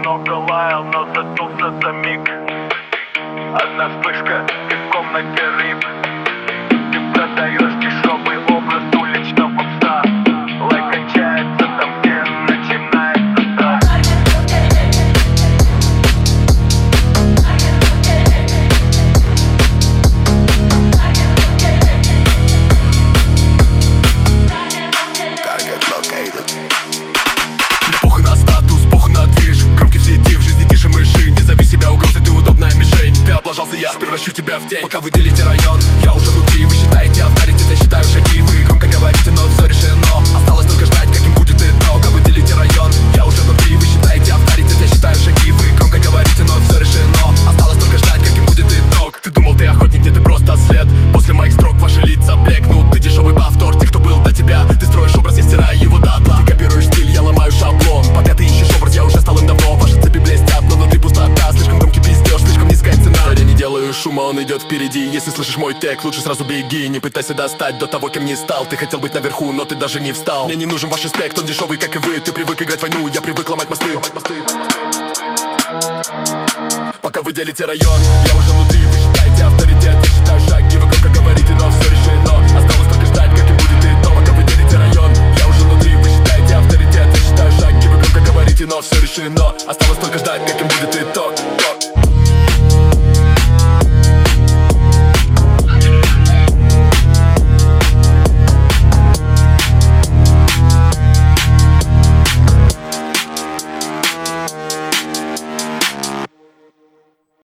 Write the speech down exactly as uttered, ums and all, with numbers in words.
много лаял, но задулся за миг. Одна вспышка, и в комнате рип. Ты продаешь дешевый образ уличного пса. Лайк кончается там, где начинается страх. Target located. Похуй на статус, похуй на движ. Громкий в сети, в жизни тише мыши. Не зови себя угрозой, ты удобная мишень. Ты облажался, я превращу тебя в тень. Пока вы делите район, я уже внутри. Вы считаете авторитет, я считаю шаги. Вы громко говорите, но все решено. Осталось только ждать, каким будет итог. Пока вы делите район, я уже внутри. Вы считаете авторитет, я считаю шаги. Вы громко говорите, но все решено. Осталось только ждать, каким будет итог. Ты думал, ты охотник, нет, ты просто след. После моих строк ваши лица блекнут. Ты дешевый повтор тех, кто был до тебя. Ты строишь образ, я стираю его дотла. Ты копируешь стиль, я ломаю шаблон. Пока ты ищешь образ, я уже стал им давно. Ваши цепи блестят, но внутри пустота. Слишком громкий пиздеж, слишком низкая цена. Я не делаю шума, он идет впереди. Если слышишь мой тег, лучше сразу беги. Не пытайся достать до того, кем не стал. Ты хотел быть наверху, но ты даже не встал. Мне не нужен ваш респект, он дешевый, как и вы. Ты привык играть в войну, я привык ломать мосты. Пока вы делите район, я уже внутри, вы считаете